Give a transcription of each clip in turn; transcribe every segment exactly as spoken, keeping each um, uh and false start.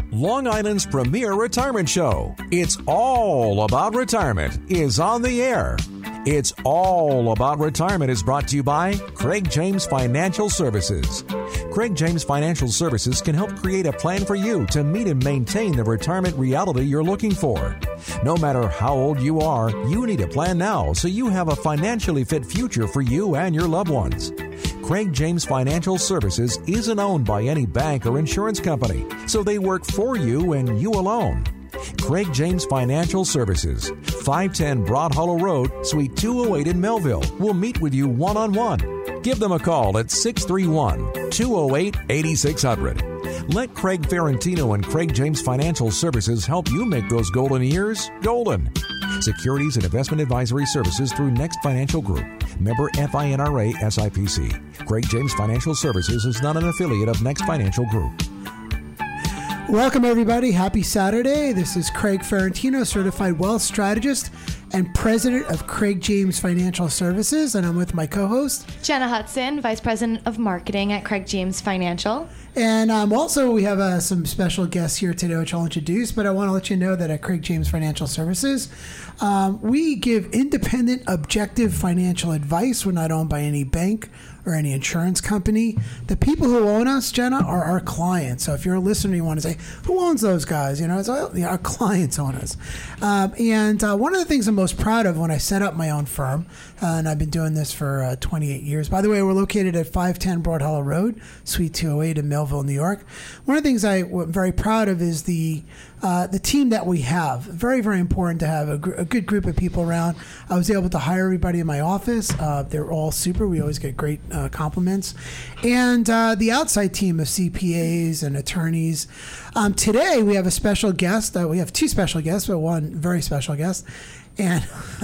Long Island's premier retirement show. It's all about retirement is on the air. It's all about retirement is brought to you by Craig James Financial Services. Craig James Financial Services can help create a plan for you to meet and maintain the retirement reality you're looking for. No matter how old you are, you need a plan now so you have a financially fit future for you and your loved ones. Craig James Financial Services isn't owned by any bank or insurance company, so they work for you and you alone. Craig James Financial Services, five ten Broad Hollow Road, Suite two oh eight in Melville. We'll meet with you one-on-one. Give them a call at six three one, two oh eight, eight six hundred. Let Craig Ferrantino and Craig James Financial Services help you make those golden years golden. Securities and investment advisory services through Next Financial Group. Member FINRA S I P C. Craig James Financial Services is not an affiliate of Next Financial Group. Welcome, everybody. Happy Saturday. This is Craig Ferrantino, Certified Wealth Strategist and President of Craig James Financial Services. And I'm with my co-host, Jenna Hudson, Vice President of Marketing at Craig James Financial. And um, also, we have uh, some special guests here today, which I'll introduce. But I want to let you know that at Craig James Financial Services, um, we give independent, objective financial advice. We're not owned by any bank or any insurance company. The people who own us, Jenna, are our clients. So if you're a listener, you want to say, who owns those guys? You know, it's all, yeah, our clients own us. Um, and uh, one of the things I'm most proud of when I set up my own firm, uh, and I've been doing this for uh, twenty-eight years. By the way, we're located at five ten Broad Hollow Road, Suite two oh eight in Melville, New York. One of the things I'm very proud of is the uh, the team that we have. Very, very important to have a, gr- a good group of people around. I was able to hire everybody in my office. Uh, they're all super. We always get great uh, compliments. And uh, the outside team of C P As and attorneys. Um, today, we have a special guest. Uh, we have two special guests, but one very special guest. And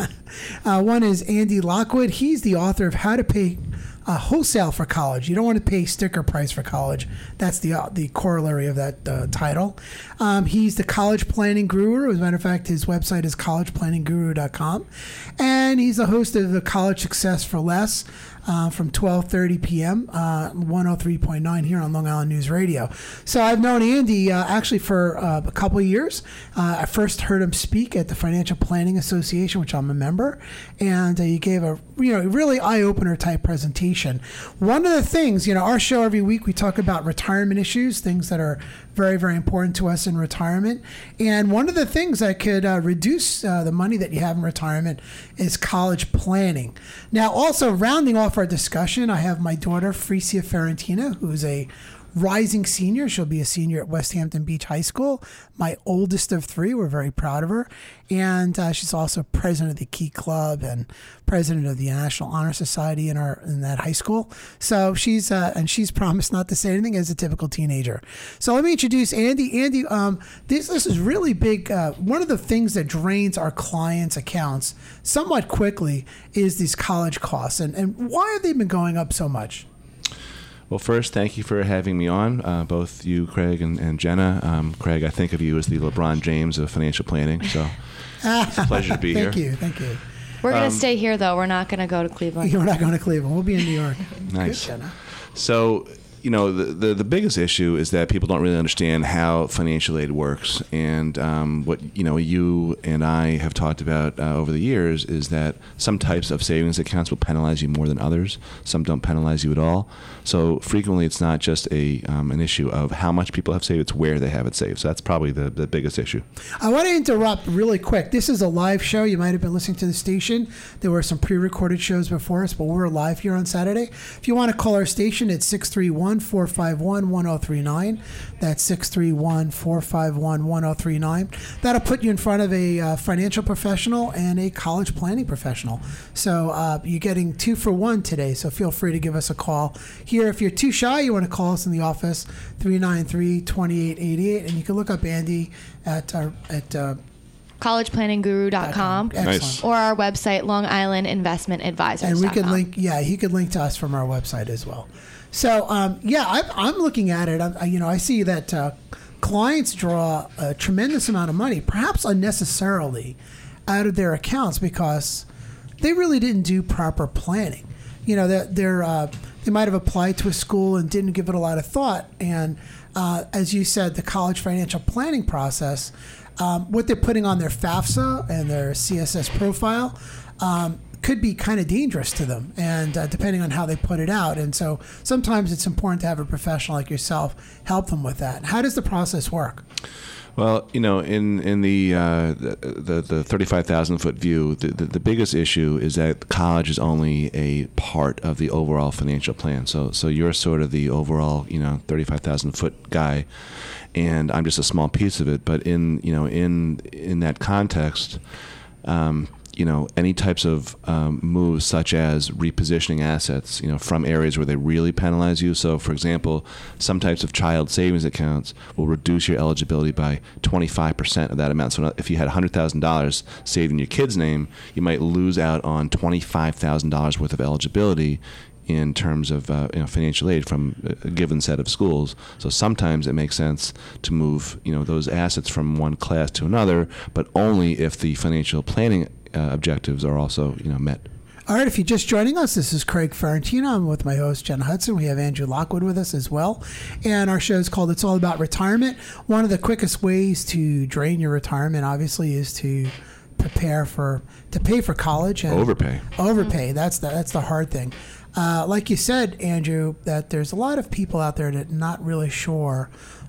uh, one is Andy Lockwood. He's the author of How to Pay uh, Wholesale for College. You don't want to pay sticker price for college. That's the uh, the corollary of that uh, title. Um, he's the college planning guru. As a matter of fact, his website is college planning guru dot com. And he's the host of the College Success for Less uh, from twelve thirty p.m., uh, one oh three point nine here on Long Island News Radio. So I've known Andy uh, actually for uh, a couple of years. Uh, I first heard him speak at the Financial Planning Association, which I'm a member, and uh, he gave a you know really eye-opener type presentation. One of the things, you know, our show every week, we talk about retirement issues, things that are very, very important to us in retirement. And one of the things that could uh, reduce uh, the money that you have in retirement is college planning. Now, also rounding off our discussion, I have my daughter, Frecia Ferrantino, who's a rising senior. She'll be a senior at West Hampton Beach High School. My oldest of three. We're very proud of her. And uh, she's also president of the Key Club and president of the National Honor Society in our in that high school. So she's uh, and she's promised not to say anything as a typical teenager. So let me introduce Andy. Andy, um, this this is really big. Uh, one of the things that drains our clients' accounts somewhat quickly is these college costs. And and why have they been going up so much? Well, first, thank you for having me on, uh, both you, Craig, and, and Jenna. Um, Craig, I think of you as the LeBron James of financial planning, so it's a pleasure to be thank here. Thank you, thank you. We're going Um, to stay here, though. We're not going to go to Cleveland. We're not going to Cleveland. We'll be in New York. Nice. Good, Jenna. So, you know, the, the the biggest issue is that people don't really understand how financial aid works. And um, what, you know, you and I have talked about uh, over the years is that some types of savings accounts will penalize you more than others. Some don't penalize you at all. So frequently it's not just a um, an issue of how much people have saved, it's where they have it saved. So that's probably the, the biggest issue. I want to interrupt really quick. This is a live show. You might have been listening to the station. There were some pre-recorded shows before us, but we're live here on Saturday. If you want to call our station, it's six three one, four five one, one oh three nine. That's six three one, four five one, one oh three nine. That'll put you in front of a uh, financial professional and a college planning professional. So uh, you're getting two for one today, so feel free to give us a call. Here, if you're too shy, you want to call us in the office, three nine three, two eight eight eight, and you can look up Andy at our, at uh, college planning guru dot com Nice. or our website, Long Island Investment Advisors. And we could link, yeah, he could link to us from our website as well. So, um, yeah, I'm, I'm looking at it. I, you know, I see that uh, clients draw a tremendous amount of money, perhaps unnecessarily, out of their accounts because they really didn't do proper planning. You know, they're, they're uh, they might have applied to a school and didn't give it a lot of thought, and uh, as you said, the college financial planning process, um, what they're putting on their FAFSA and their C S S profile, um, could be kind of dangerous to them, and uh, depending on how they put it out. And so sometimes it's important to have a professional like yourself help them with that. How does the process work? Well, you know, in in the uh, the, the thirty-five thousand foot view, the, the the biggest issue is that college is only a part of the overall financial plan. So so you're sort of the overall, you know, thirty-five thousand foot guy, and I'm just a small piece of it. But in you know in in that context, um, you know, any types of um, moves such as repositioning assets, you know, from areas where they really penalize you. So, for example, some types of child savings accounts will reduce your eligibility by twenty-five percent of that amount. So if you had one hundred thousand dollars saved in your kid's name, you might lose out on twenty-five thousand dollars worth of eligibility in terms of uh, you know, financial aid from a given set of schools. So sometimes it makes sense to move, you know, those assets from one class to another, but only if the financial planning Uh, objectives are also, you know, met. All right, if you're just joining us, this is Craig Ferrantino. I'm with my host, Jen Hudson. We have Andrew Lockwood with us as well. And our show is called It's All About Retirement. One of the quickest ways to drain your retirement, obviously, is to prepare for, to pay for college. And overpay. Overpay. Mm-hmm. That's the, that's the hard thing. Uh, like you said, Andrew, that there's a lot of people out there that are not really sure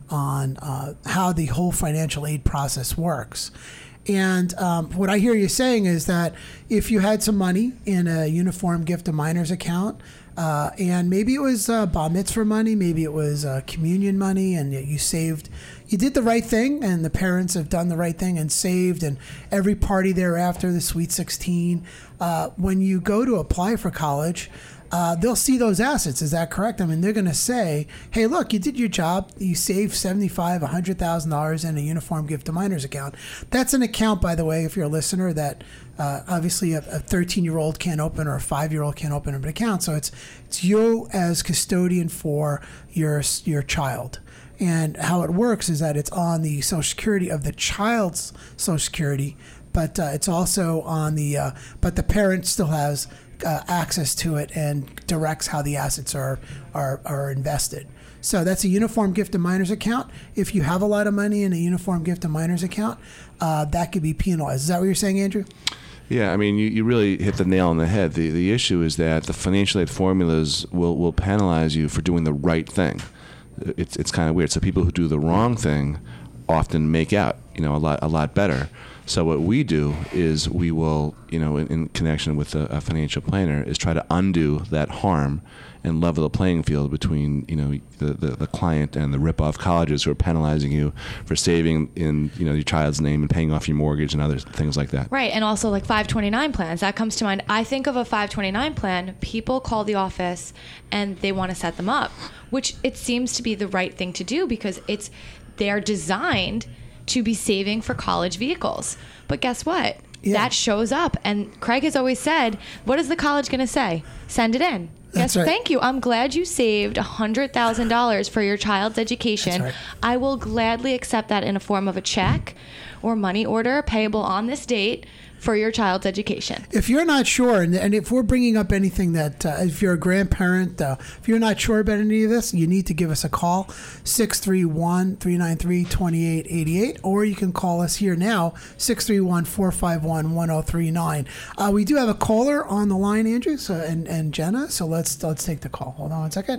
on uh, how the whole financial aid process works. And um, what I hear you saying is that if you had some money in a uniform gift of minors account, uh, and maybe it was uh, bar mitzvah money, maybe it was uh, communion money, and you saved, you did the right thing, and the parents have done the right thing and saved, and every party thereafter, the Sweet sixteen, uh, when you go to apply for college, Uh, they'll see those assets. Is that correct? I mean, they're going to say, hey, look, you did your job. You saved seventy-five thousand dollars, one hundred thousand dollars in a uniform gift to minors account. That's an account, by the way, if you're a listener, that uh, obviously a thirteen-year-old can't open or a five-year-old can't open an account. So it's it's you as custodian for your your child. And how it works is that it's on the Social Security of the child's Social Security, but uh, it's also on the, uh, but the parent still has Uh, access to it and directs how the assets are, are are invested. So that's a uniform gift to minors account. If you have a lot of money in a uniform gift to minors account, uh, that could be penalized. Is that what you're saying, Andrew? Yeah, I mean, you, you really hit the nail on the head. The the issue is that the financial aid formulas will, will penalize you for doing the right thing. It's it's kind of weird. So people who do the wrong thing often make out, you know, a lot a lot better. So what we do is we will, you know, in, in connection with a, a financial planner, is try to undo that harm and level the playing field between, you know, the, the, the client and the rip-off colleges who are penalizing you for saving in, you know, your child's name and paying off your mortgage and other things like that. Right, and also like five twenty-nine plans. That comes to mind. I think of a five twenty-nine plan. People call the office and they want to set them up, which it seems to be the right thing to do because it's they're designed to be saving for college vehicles. But guess what? Yeah. That shows up. And Craig has always said, what is the college going to say? Send it in. Yes, right. Thank you. I'm glad you saved one hundred thousand dollars for your child's education. Right. I will gladly accept that in a form of a check or money order payable on this date for your child's education. If you're not sure, and, and if we're bringing up anything that, uh, if you're a grandparent, uh, if you're not sure about any of this, you need to give us a call, six three one, three nine three, two eight eight eight, or you can call us here now, six three one, four five one, one zero three nine. Uh, we do have a caller on the line, Andrew, so, and, and Jenna, so let's, let's take the call. Hold on one second.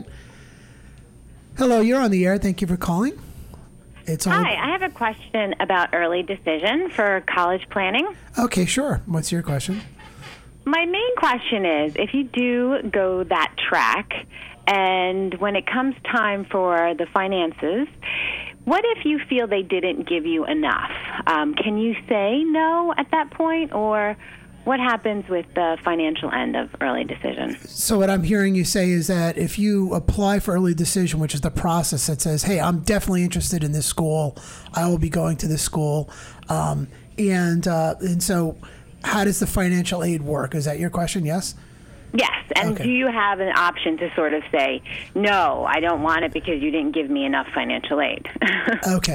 Hello, you're on the air. Thank you for calling. It's all... Hi, I have a question about early decision for college planning. Okay, sure. What's your question? My main question is, if you do go that track, and when it comes time for the finances, what if you feel they didn't give you enough? Um, can you say no at that point, or what happens with the financial end of early decision? So what I'm hearing you say is that if you apply for early decision, which is the process that says, hey, I'm definitely interested in this school, I will be going to this school, um, and uh, and so how does the financial aid work? Is that your question? Yes? Yes, and okay. Do you have an option to sort of say, no, I don't want it because you didn't give me enough financial aid? Okay.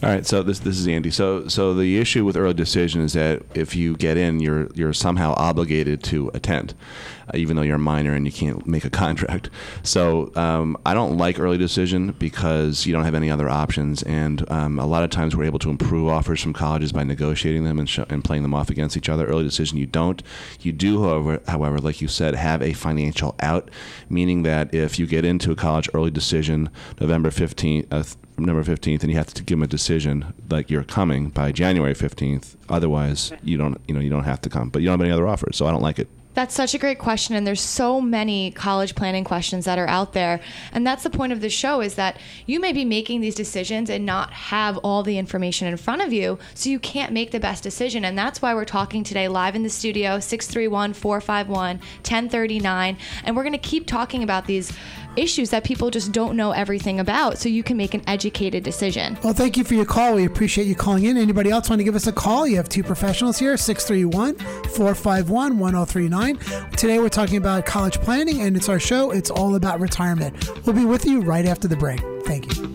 All right, so this this is Andy. So so the issue with early decision is that if you get in, you're you're somehow obligated to attend, uh, even though you're a minor and you can't make a contract. So um, I don't like early decision because you don't have any other options, and um, a lot of times we're able to improve offers from colleges by negotiating them and, sh- and playing them off against each other. Early decision, you don't. You do, however, however, like you said, have a financial out, meaning that if you get into a college early decision November fifteenth. Uh, November fifteenth, and you have to give them a decision like you're coming by January fifteenth. Otherwise, you don't, you know, you don't have to come. But you don't have any other offers, so I don't like it. That's such a great question, and there's so many college planning questions that are out there. And that's the point of the show, is that you may be making these decisions and not have all the information in front of you, so you can't make the best decision. And that's why we're talking today live in the studio, six three one, four five one, one oh three nine. And we're going to keep talking about these issues that people just don't know everything about, so you can make an educated decision. Well, thank you for your call. We appreciate you calling in. Anybody else want to give us a call? You have two professionals here, six three one, four five one, one oh three nine. Today we're talking about college planning, and it's our show. It's all about retirement. We'll be with you right after the break. Thank you.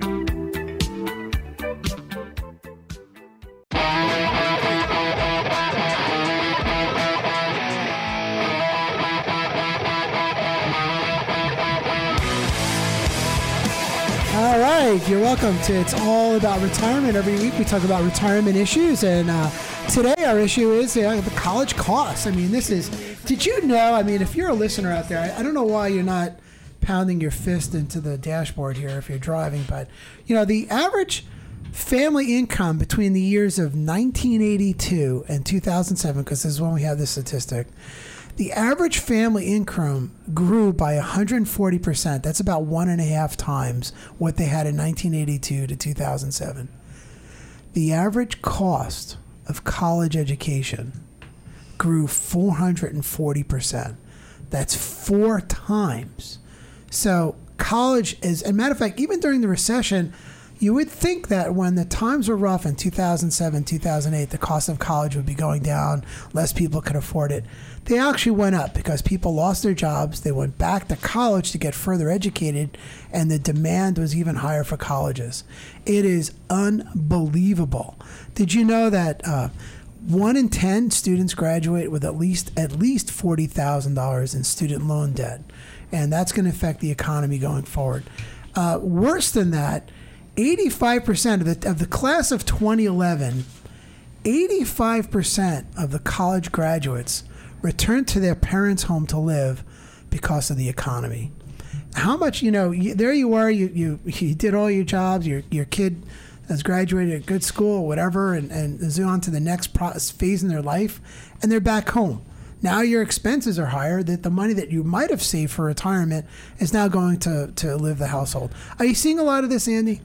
All right, you're welcome to It's All About Retirement. Every week we talk about retirement issues, and uh, today our issue is uh, the college costs. I mean, this is, did you know, I mean, if you're a listener out there, I, I don't know why you're not pounding your fist into the dashboard here if you're driving, but, you know, the average family income between the years of nineteen eighty-two and two thousand seven, because this is when we have this statistic, the average family income grew by one hundred forty percent. That's about one and a half times what they had in nineteen eighty-two to two thousand seven. The average cost of college education grew four hundred forty percent. That's four times. So college is, as a matter of fact, even during the recession, you would think that when the times were rough in two thousand seven, two thousand eight, the cost of college would be going down, less people could afford it. They actually went up because people lost their jobs. They went back to college to get further educated, and the demand was even higher for colleges. It is unbelievable. Did you know that uh, one in ten students graduate with at least at least forty thousand dollars in student loan debt? And that's going to affect the economy going forward. Uh, worse than that, eighty-five percent of the of the class of twenty eleven, eighty-five percent of the college graduates returned to their parents' home to live because of the economy. How much, you know, you, there you are, you, you you did all your jobs, your your kid has graduated at good school or whatever, and, and is on to the next pro- phase in their life, and they're back home. Now your expenses are higher, that the money that you might have saved for retirement is now going to, to live the household. Are you seeing a lot of this, Andy?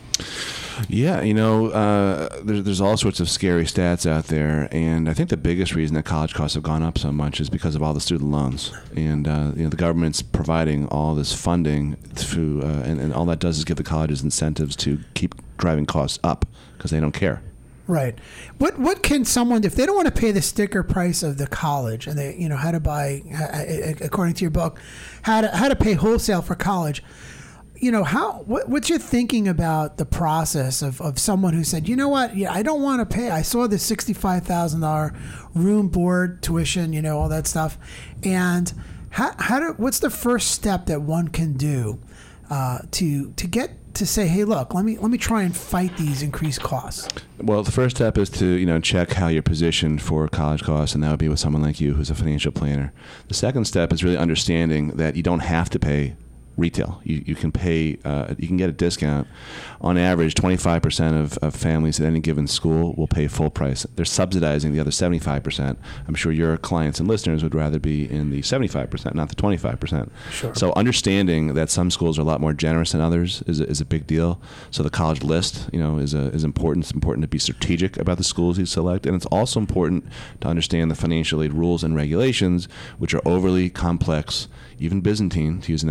Yeah, you know, uh, there's, there's all sorts of scary stats out there, and I think the biggest reason that college costs have gone up so much is because of all the student loans, and uh, you know, the government's providing all this funding through, uh, and, and all that does is give the colleges incentives to keep driving costs up because they don't care. Right. What what can someone, if they don't want to pay the sticker price of the college, and they, you know, how to buy, according to your book, how to how to pay wholesale for college, you know, how what, what's your thinking about the process of, of someone who said, you know what, yeah, I don't want to pay. I saw the sixty-five thousand dollars room, board, tuition, you know, all that stuff, and how how do what's the first step that one can do uh, to to get to say, hey, look, let me let me try and fight these increased costs? Well, the first step is to, you know, check how you're positioned for college costs, and that would be with someone like you who's a financial planner. The second step is really understanding that you don't have to pay retail. You you can pay, uh, you can get a discount. On average, twenty-five percent of, of families at any given school will pay full price. They're subsidizing the other seventy-five percent. I'm sure your clients and listeners would rather be in the seventy-five percent, not the twenty-five percent. Sure. So understanding that some schools are a lot more generous than others is a, is a big deal. So the college list, you know, is a, is important. It's important to be strategic about the schools you select, and it's also important to understand the financial aid rules and regulations, which are overly complex, even Byzantine, to use an S A T word,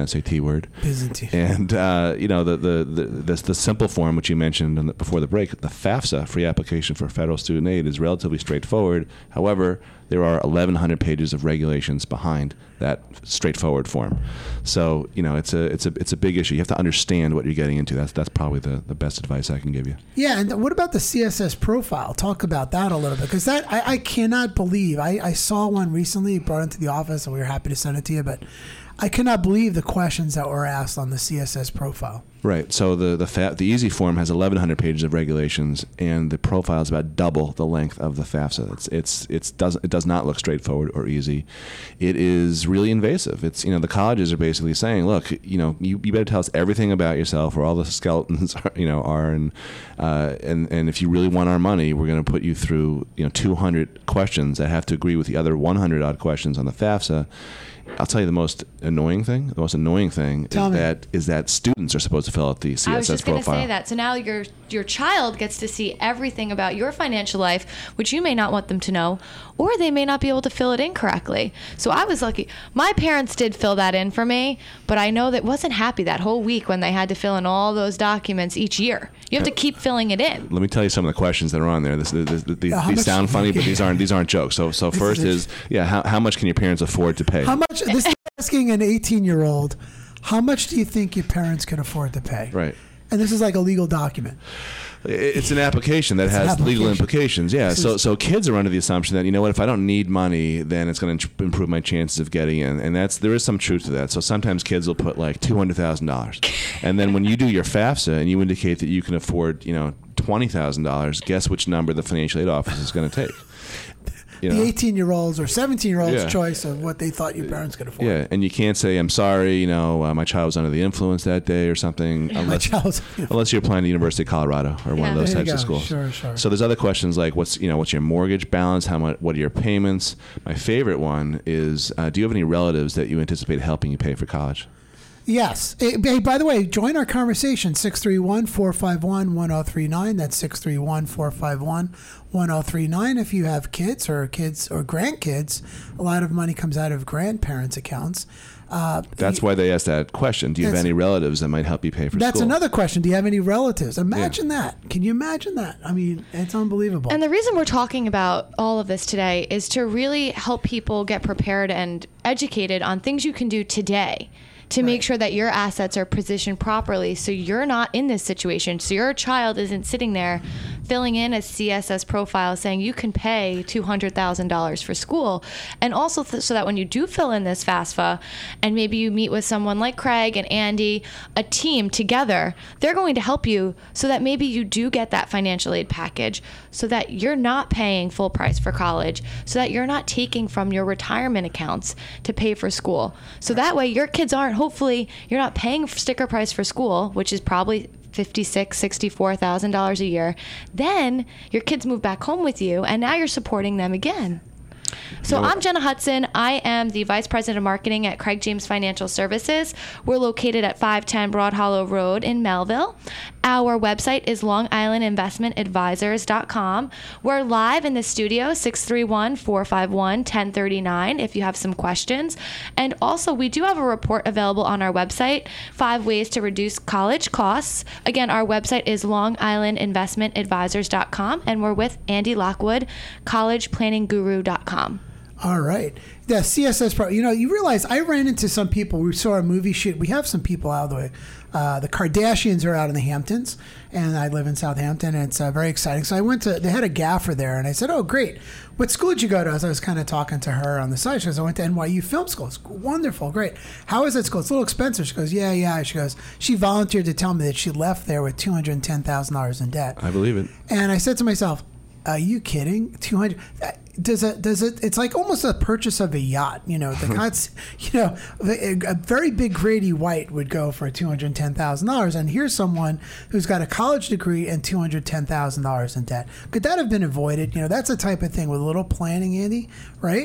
word. Byzantine. And uh, you know the the, the the the simple form which you mentioned in the, before the break, the FAFSA, free application for federal student aid, is relatively straightforward. However, there are eleven hundred pages of regulations behind that straightforward form. So you know it's a it's a it's a big issue. You have to understand what you're getting into. That's that's probably the, the best advice I can give you. Yeah, and what about the C S S profile? Talk about that a little bit, because that I, I cannot believe. I, I saw one recently, brought into the office, and we were happy to send it to you, but I cannot believe the questions that were asked on the C S S profile. Right. So the the fa- the easy form has eleven hundred pages of regulations, and the profile is about double the length of the FAFSA. It's it's it's does it does not look straightforward or easy. It is really invasive. It's you know the colleges are basically saying, look, you know you, you better tell us everything about yourself, where all the skeletons are, you know are, and uh, and and if you really want our money, we're going to put you through you know two hundred questions that have to agree with the other one hundred odd questions on the FAFSA. I'll tell you the most annoying thing. The most annoying thing Tell is me. that is that students are supposed to fill out the C S S profile. I was just going to say that. So now your your child gets to see everything about your financial life, which you may not want them to know, or they may not be able to fill it in correctly. So I was lucky. My parents did fill that in for me, but I know that wasn't happy that whole week when they had to fill in all those documents each year. You have to keep filling it in. Let me tell you some of the questions that are on there. This, this, this, these Uh, how these much- sound funny, but these aren't these aren't jokes. So so first is is yeah, how how much can your parents afford to pay? How much? This is asking an eighteen-year-old, how much do you think your parents can afford to pay? Right. And this is like a legal document. It's an application that It's an has legal application. implications. Yeah. This So is- so kids are under the assumption that you know what, if I don't need money, then it's going to improve my chances of getting in, and that's there is some truth to that. So sometimes kids will put like two hundred thousand dollars, and then when you do your FAFSA and you indicate that you can afford you know twenty thousand dollars, guess which number the financial aid office is going to take. You know? The eighteen-year-olds or seventeen-year-olds' Yeah. choice of what they thought your parents could afford. Yeah, and you can't say, I'm sorry, you know, uh, my child was under the influence that day or something, My unless, child's. unless you're applying to University of Colorado or one Yeah. of those There you types of go. schools. Sure, sure. So there's other questions like, what's you know, what's your mortgage balance? How much? What are your payments? My favorite one is, uh, do you have any relatives that you anticipate helping you pay for college? Yes. Hey, hey, by the way, join our conversation, six three one, four five one, one oh three nine. That's six three one, four five one, one oh three nine. If you have kids or kids or grandkids, a lot of money comes out of grandparents' accounts. Uh, That's why they asked that question. Do you have That's- any relatives that might help you pay for That's school? another question. Do you have any relatives? Imagine that. Can you imagine that? I mean, it's unbelievable. And the reason we're talking about all of this today is to really help people get prepared and educated on things you can do today to make sure that your assets are positioned properly so you're not in this situation. So your child isn't sitting there filling in a C S S profile saying you can pay two hundred thousand dollars for school. And also th- so that when you do fill in this FAFSA and maybe you meet with someone like Craig and Andy, a team together, they're going to help you so that maybe you do get that financial aid package so that you're not paying full price for college, so that you're not taking from your retirement accounts to pay for school. So that way your kids aren't, hopefully, you're not paying sticker price for school, which is probably fifty-six, sixty-four thousand dollars a year. Then your kids move back home with you, and now you're supporting them again. So No. I'm Jenna Hudson. I am the Vice President of Marketing at Craig James Financial Services. We're located at five ten Broad Hollow Road in Melville. Our website is long island investment advisors dot com. We're live in the studio, six three one, four five one, one zero three nine, if you have some questions. And also, we do have a report available on our website, Five Ways to Reduce College Costs. Again, our website is long island investment advisors dot com, and we're with Andy Lockwood, college planning guru dot com. All right. The C S S, pro, you know, you realize I ran into some people. We saw a movie shoot. We have some people out of the way. Uh, the Kardashians are out in the Hamptons, and I live in Southampton, and it's uh, very exciting. So I went to, they had a gaffer there, and I said, oh, great. What school did you go to? As I was kind of talking to her on the side, she goes, I went to N Y U Film School. It's wonderful, great. How is that school? It's a little expensive. She goes, yeah, yeah. She goes, she volunteered to tell me that she left there with two hundred ten thousand dollars in debt. I believe it. And I said to myself, are you kidding? two hundred does it does it it's like almost a purchase of a yacht, you know. The God's, you know, a, a very big Grady White would go for two hundred ten thousand dollars, and here's someone who's got a college degree and two hundred ten thousand dollars in debt. Could that have been avoided? You know, that's the type of thing with a little planning, Andy, right?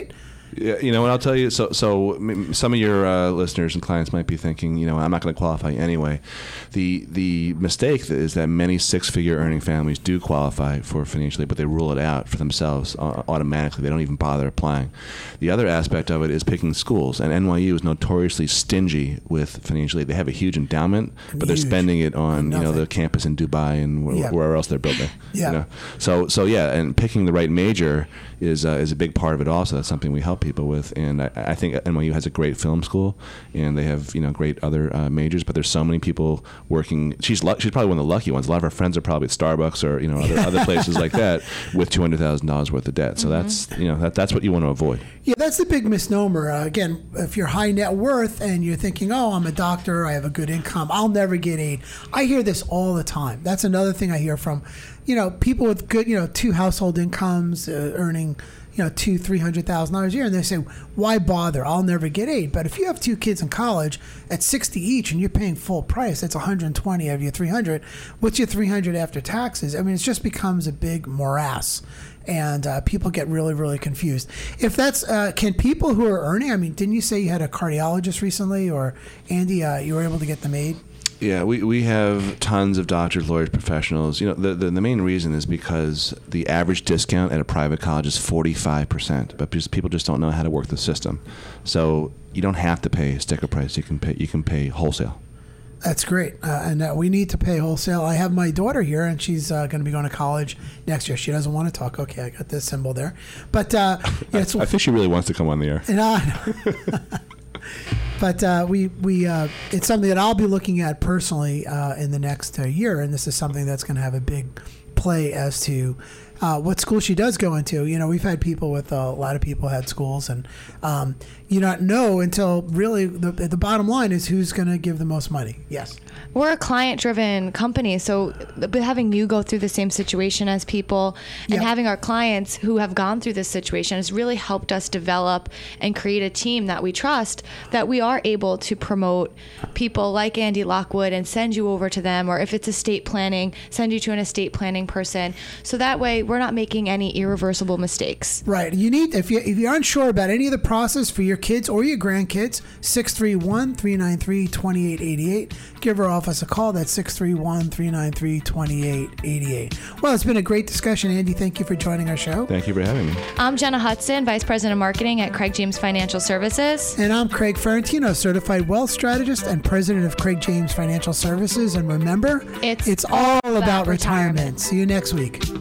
Yeah, you know, and I'll tell you. So, so m- some of your uh, listeners and clients might be thinking, you know, I'm not going to qualify anyway. The the mistake is that many six-figure earning families do qualify for financial aid, but they rule it out for themselves uh, automatically. They don't even bother applying. The other aspect of it is picking schools, and N Y U is notoriously stingy with financial aid. They have a huge endowment, but they're Huge. spending it on you know Nothing. the campus in Dubai and wh- Yeah. wherever else they're building. Yeah. You know? So so yeah, and picking the right major is uh, is a big part of it. Also, that's something we help people with, and I, I think N Y U has a great film school, and they have you know great other uh, majors. But there's so many people working. She's lu- she's probably one of the lucky ones. A lot of her friends are probably at Starbucks or you know other other places like that with two hundred thousand dollars worth of debt. So that's you know that that's what you want to avoid. Yeah, that's the big misnomer. Uh, again, if you're high net worth and you're thinking, oh, I'm a doctor, I have a good income, I'll never get aid. I hear this all the time. That's another thing I hear from, you know, people with good, you know, two household incomes, uh, earning, you know, two, three hundred thousand dollars a year, and they say, why bother? I'll never get aid. But if you have two kids in college at sixty each, and you're paying full price, that's one hundred twenty of your three hundred. What's your three hundred after taxes? I mean, it just becomes a big morass. And uh, people get really, really confused. If that's, uh, can people who are earning, I mean, didn't you say you had a cardiologist recently, or Andy, uh, you were able to get them aid? Yeah, we, we have tons of doctors, lawyers, professionals. You know, the, the the main reason is because the average discount at a private college is forty-five percent, but just, people just don't know how to work the system. So you don't have to pay sticker price. You can pay you can pay wholesale. That's great. Uh, and uh, we need to pay wholesale. I have my daughter here, and she's uh, going to be going to college next year. She doesn't want to talk. Okay, I got this symbol there. But uh, yeah, it's, I think she really wants to come on the air. And I, but uh, we we uh, it's something that I'll be looking at personally uh, in the next uh, year, and this is something that's going to have a big play as to uh, what school she does go into. You know, we've had people with uh, a lot of people had schools, and um, you not know until really the the bottom line is who's going to give the most money. Yes. We're a client-driven company, so but having you go through the same situation as people and Yeah. having our clients who have gone through this situation has really helped us develop and create a team that we trust, that we are able to promote people like Andy Lockwood and send you over to them, or if it's estate planning, send you to an estate planning person. So that way we're not making any irreversible mistakes. Right. You need, if you if you're unsure about any of the process for your kids or your grandkids, six three one, three nine three, two eight eight eight. Give our office a call. That's six three one, three nine three, two eight eight eight. Well, it's been a great discussion, Andy. Thank you for joining our show. Thank you for having me. I'm Jenna Hudson, Vice President of Marketing at Craig James Financial Services. And I'm Craig Ferrantino, Certified Wealth Strategist and President of Craig James Financial Services. And remember, It's it's all all about about retirement. retirement. See you next week.